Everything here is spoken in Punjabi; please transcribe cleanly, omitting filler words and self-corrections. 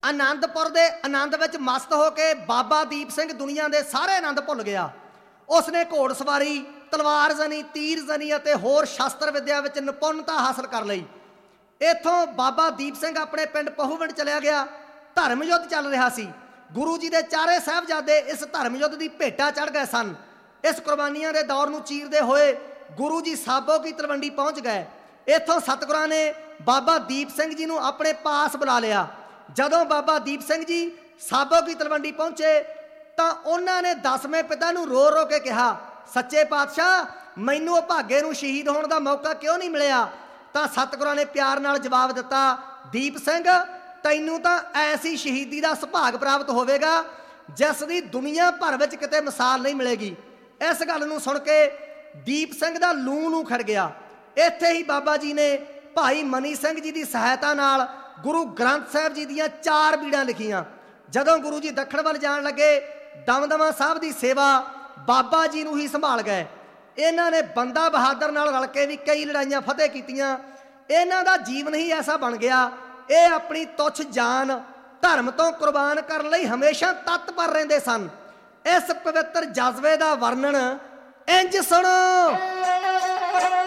ਆਨੰਦਪੁਰ ਦੇ ਆਨੰਦ ਵਿੱਚ ਮਸਤ ਹੋ ਕੇ ਬਾਬਾ ਦੀਪ ਸਿੰਘ ਦੁਨੀਆ ਦੇ ਸਾਰੇ ਆਨੰਦ ਭੁੱਲ ਗਿਆ। ਉਸਨੇ ਘੋੜ ਸਵਾਰੀ, ਤਲਵਾਰ ਜ਼ਨੀ, ਤੀਰ ਜ਼ਨੀ ਅਤੇ ਹੋਰ ਸ਼ਸਤਰ ਵਿੱਦਿਆ ਵਿੱਚ ਨਿਪੁੰਨਤਾ ਹਾਸਲ ਕਰ ਲਈ। ਇੱਥੋਂ ਬਾਬਾ ਦੀਪ ਸਿੰਘ ਆਪਣੇ ਪਿੰਡ ਪਹੂਵਿੰਡ ਚਲਿਆ ਗਿਆ। ਧਰਮ ਯੁੱਧ ਚੱਲ ਰਿਹਾ ਸੀ। ਗੁਰੂ ਜੀ ਦੇ ਚਾਰੇ ਸਾਹਿਬਜ਼ਾਦੇ ਇਸ ਧਰਮ ਯੁੱਧ ਦੀ ਭੇਟਾ ਚੜ੍ਹ ਗਏ ਸਨ। ਇਸ ਕੁਰਬਾਨੀਆਂ ਦੇ ਦੌਰ ਨੂੰ ਚੀਰਦੇ ਹੋਏ ਗੁਰੂ ਜੀ ਸਾਬੋ ਕੀ ਤਲਵੰਡੀ ਪਹੁੰਚ ਗਏ। ਇੱਥੋਂ ਸਤਿਗੁਰਾਂ ਨੇ ਬਾਬਾ ਦੀਪ ਸਿੰਘ ਜੀ ਨੂੰ ਆਪਣੇ ਪਾਸ ਬੁਲਾ ਲਿਆ। ਜਦੋਂ ਬਾਬਾ ਦੀਪ ਸਿੰਘ ਜੀ ਸਾਬੋ ਕੀ ਤਲਵੰਡੀ ਪਹੁੰਚੇ ਤਾਂ ਉਹਨਾਂ ਨੇ ਦਸਵੇਂ ਪਿਤਾ ਨੂੰ ਰੋ ਰੋ ਕੇ ਕਿਹਾ, ਸੱਚੇ ਪਾਤਸ਼ਾਹ, ਮੈਨੂੰ ਭਾਗੇ ਨੂੰ ਸ਼ਹੀਦ ਹੋਣ ਦਾ ਮੌਕਾ ਕਿਉਂ ਨਹੀਂ ਮਿਲਿਆ? ਤਾਂ ਸਤਿਗੁਰਾਂ ਨੇ ਪਿਆਰ ਨਾਲ ਜਵਾਬ ਦਿੱਤਾ, ਦੀਪ ਸਿੰਘ, ਤੈਨੂੰ ਤਾਂ ਐਸੀ ਸ਼ਹੀਦੀ ਦਾ ਸੁਭਾਗ ਪ੍ਰਾਪਤ ਹੋਵੇਗਾ ਜਿਸ ਦੀ ਦੁਨੀਆ ਭਰ ਵਿੱਚ ਕਿਤੇ ਮਿਸਾਲ ਨਹੀਂ ਮਿਲੇਗੀ। ਇਸ ਗੱਲ ਨੂੰ ਸੁਣ ਕੇ ਦੀਪ ਸਿੰਘ ਦਾ ਲੂੰ ਨੂੰ ਖੜ ਗਿਆ। ਇੱਥੇ ਹੀ ਬਾਬਾ ਜੀ ਨੇ ਭਾਈ ਮਨੀ ਸਿੰਘ ਜੀ ਦੀ ਸਹਾਇਤਾ ਨਾਲ ਗੁਰੂ ਗ੍ਰੰਥ ਸਾਹਿਬ ਜੀ ਦੀਆਂ 4 ਬੀੜਾਂ ਲਿਖੀਆਂ। ਜਦੋਂ ਗੁਰੂ ਜੀ ਦੱਖਣ ਵੱਲ ਜਾਣ ਲੱਗੇ, ਦਮਦਮਾ ਸਾਹਿਬ ਦੀ ਸੇਵਾ ਬਾਬਾ ਜੀ ਨੂੰ ਹੀ ਸੰਭਾਲ ਗਏ। ਇਹਨਾਂ ਨੇ ਬੰਦਾ ਬਹਾਦਰ ਨਾਲ ਰਲ ਕੇ ਵੀ ਕਈ ਲੜਾਈਆਂ ਫਤਿਹ ਕੀਤੀਆਂ। ਇਹਨਾਂ ਦਾ ਜੀਵਨ ਹੀ ਐਸਾ ਬਣ ਗਿਆ, ਇਹ ਆਪਣੀ ਤੁੱਛ ਜਾਨ ਧਰਮ ਤੋਂ ਕੁਰਬਾਨ ਕਰਨ ਲਈ ਹਮੇਸ਼ਾ ਤਤਪਰ ਰਹਿੰਦੇ ਸਨ। ਇਸ ਪਵਿੱਤਰ ਜਜ਼ਬੇ ਦਾ ਵਰਣਨ ਇੰਝ ਸੁਣੋ।